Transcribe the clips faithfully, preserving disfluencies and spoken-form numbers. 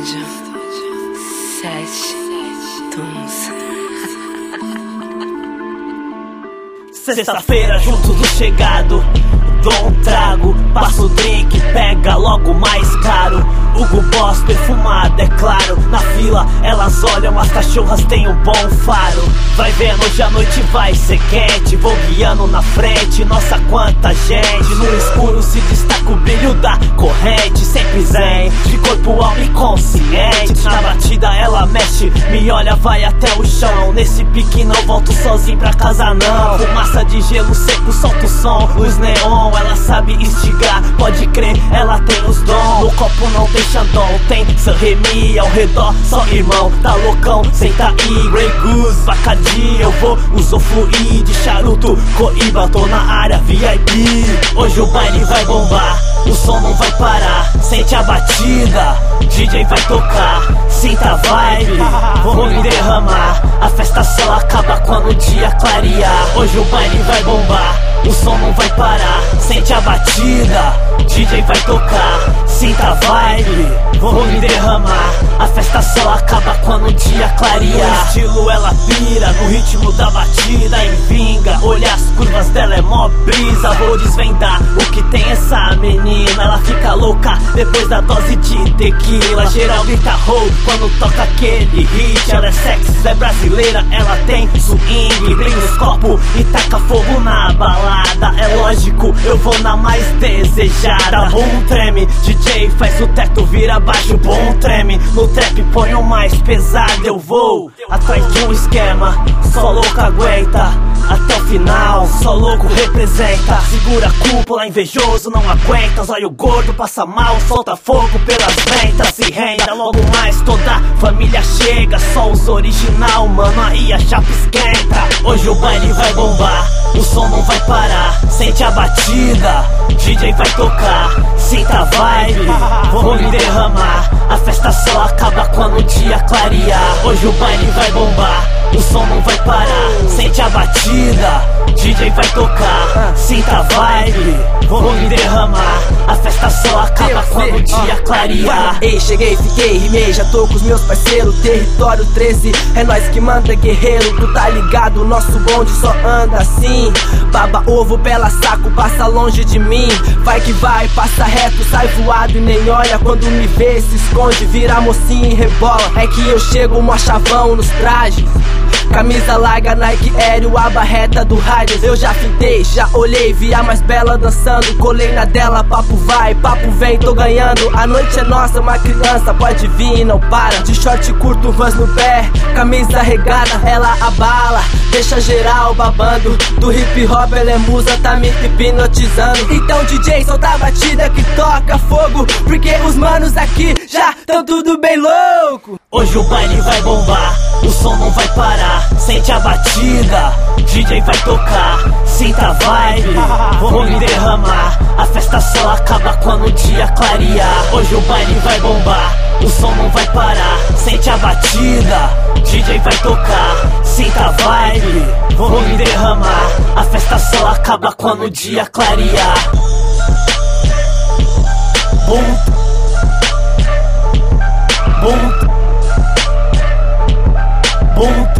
Estúdio Sete Tons. Sexta-feira, juntos do chegado, dou um trago, passo o drink, pega logo mais caro. Hugo Boss perfumado, é claro. Na fila elas olham, as cachorras têm um bom faro. Vai vendo, hoje a noite vai ser quente. Vou guiando na frente, nossa quanta gente. No escuro se destaca o brilho da corrente. Sempre zen, de corpo, alma e consciente. Na batida ela mexe, me olha, vai até o chão. Nesse pique não volto sozinho pra casa não. Fumaça de gelo seco, solta o som. Luz neon, ela sabe instigar. Pode crer, ela tem os dons. No copo não tem Xandão, tem San Remi ao redor, só irmão. Tá loucão, senta aí, Grey Goose, Bacardi. Eu vou usufruir de charuto, coíba, tô na área V I P. Hoje o baile vai bombar, o som não vai parar. Sente a batida, D J vai tocar. Sinta a vibe, vou me derramar. A festa só acaba quando o dia clarear. Hoje o baile vai bombar, o som não vai parar. Sente a batida, D J vai tocar. Sinta a vibe, vou me derramar. A festa só acaba quando o dia clarear. No estilo ela pira, no ritmo da batida envinga. Olha as curvas dela, é mó brisa. Vou desvendar o que tem essa menina. Ela fica louca depois da dose de tequila. Geral grita ho quando toca aquele hit. Ela é sexy, é brasileira, ela tem swing. Brinca os copos e taca fogo na balada. É lógico, eu vou na mais desejada. Bom treme, D J faz o teto vira baixo. Bom treme, no trap põe o mais pesado. Eu vou atrás de um esquema, só louco aguenta até o final, só louco representa. Segura a cúpula, invejoso não aguenta. Zóio gordo passa mal, solta fogo pelas ventas. Se renda, logo mais toda a família chega. Só os original, mano, aí a chapa esquenta. Hoje o baile vai bombar, o som não vai parar. Sente a batida, D J vai tocar. Sinta a vibe, vou me derramar. A festa só acaba quando o dia clarear. Hoje o baile vai bombar, o som não vai parar. Sente a batida, D J vai tocar. Sinta a vibe, vou me derramar. A festa só acaba quando o dia clarear. Ei, cheguei, fiquei, rimei, já tô com os meus parceiros. Território treze, é nós que manda, guerreiro. Tu tá ligado, nosso bonde só anda assim. Baba ovo, pela saco, passa longe de mim. Vai que vai, passa reto, sai voado e nem olha. Quando me vê, se esconde, vira mocinho e rebola. É que eu chego, mó chavão nos trajes. Camisa larga, Nike Aéreo, aba reta do rádio. Eu já fintei, já olhei, vi a mais bela dançando. Colei na dela, papo vai, papo vem, tô ganhando. A noite é nossa, uma criança pode vir e não para. De short curto, vans no pé, camisa regada, ela abala, deixa geral babando. Do hip hop ela é musa, tá me hipnotizando. Então D J, solta a batida que toca fogo, porque os manos aqui já tão tudo bem louco. Hoje o baile vai bombar, o som não vai parar. Sente a batida, D J vai tocar. Sinta a vibe, vou me derramar. A festa só acaba quando o dia clarear. Hoje o baile vai bombar, o som não vai parar. Sente a batida, D J vai tocar. Sinta a vibe, vou me derramar. A festa só acaba quando o dia clarear. Bum, bum, bum,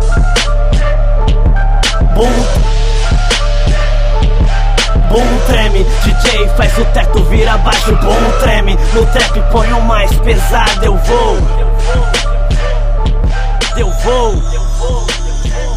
bum, bum treme, D J faz o teto vira baixo. Bum treme, no trap põe o mais pesado. Eu vou, eu vou, eu vou, eu vou.